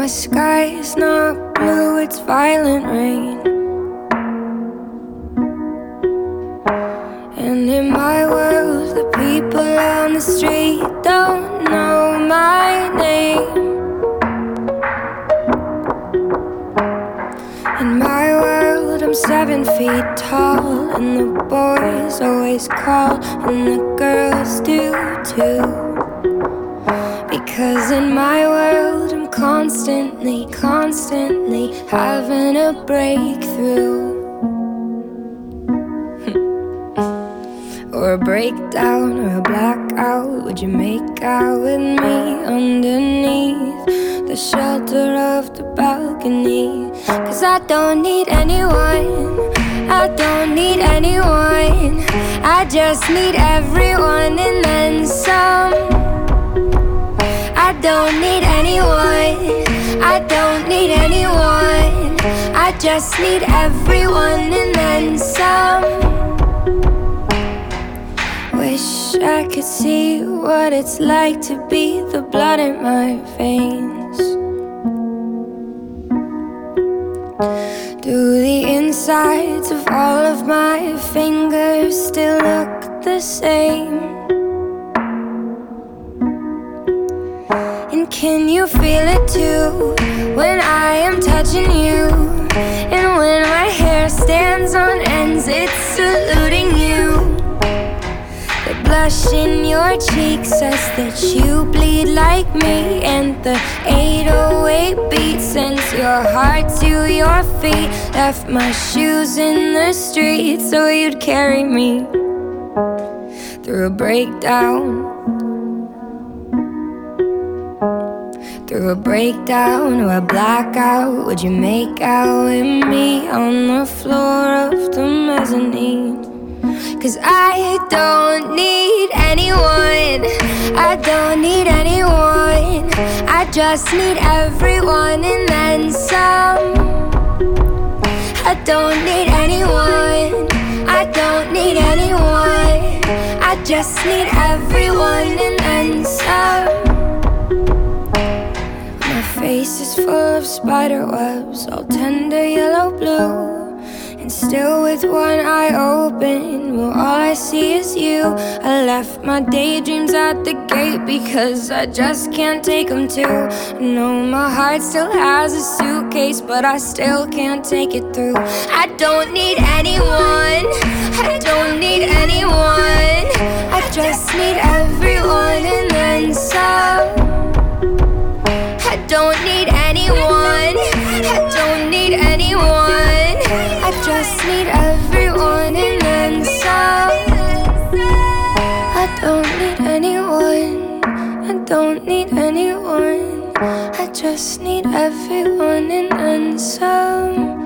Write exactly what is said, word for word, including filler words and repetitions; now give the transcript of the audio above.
my sky is not blue, it's violent rain. And in my world, the people on the street don't know my name. In my world, I'm seven feet tall, and the boys always crawl, and the girls do too. Because in my world, I'm constantly, constantly having a breakthrough. Or a breakdown or a blackout. Would you make out with me underneath the shelter of the balcony? Cause I don't need anyone, I don't need anyone, I just need everyone and then some. I don't need anyone, I don't need anyone, I just need everyone and then some. Wish I could see what it's like to be the blood in my veins. Do the insides of all of my fingers still look the same? And can you feel it too when I am touching you? And when my hair stands on ends, it's saluting you. The blush in your cheek says that you bleed like me, and the eight oh eight beat sends your heart to your feet. Left my shoes in the street so you'd carry me through a breakdown, through a breakdown or a blackout. Would you make out with me on the floor of the mezzanine? Cause I don't need anyone, I don't need anyone, I just need everyone and then some. I don't need anyone, I don't need anyone, I just need everyone and then some. My face is full of spider webs, all tender yellow blue. And still with one eye open, well, all I see is you. I left my daydreams at the gate because I just can't take them too. I know my heart still has a suitcase, but I still can't take it through. I don't need anyone, I don't need anyone, I just need everyone and then some. I don't need anyone, I don't need anyone, I just need everyone and then some. I don't need anyone, I don't need anyone, I just need everyone and then some.